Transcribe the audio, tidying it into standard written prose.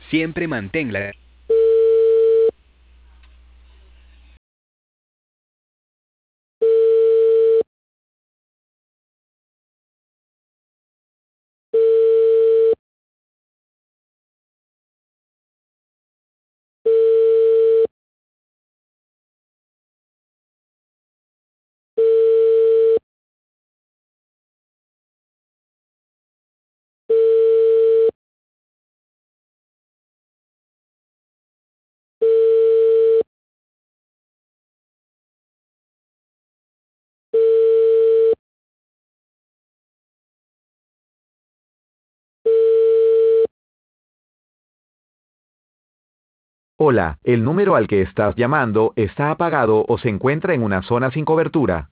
Siempre manténla. Hola, el número al que estás llamando está apagado o se encuentra en una zona sin cobertura.